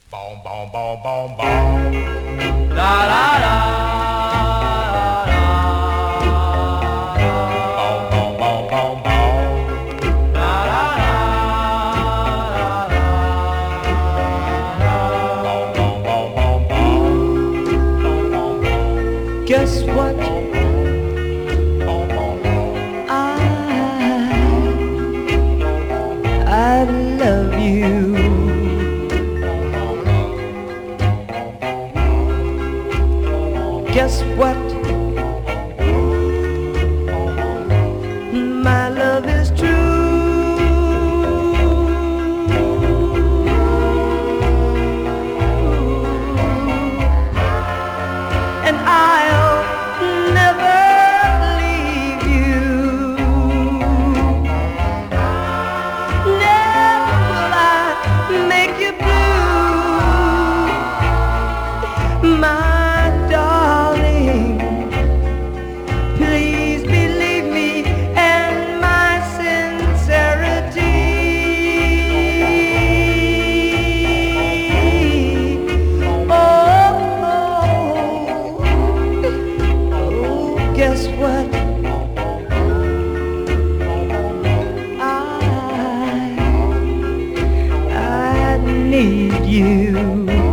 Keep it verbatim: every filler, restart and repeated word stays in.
Boom, boom, boom, boom, boom. La la la. Boom, boom, boom, boom, boom. La la la. Boom, boom, boom, boom, boom. Boom, boom, boom. Guess what? Boom, boom, boom. I I love you. Guess what? My love is true, and I'll never leave you. Never will I make you blue, my darling. Please believe me and my sincerity. Oh, oh, oh, guess what? I I need you.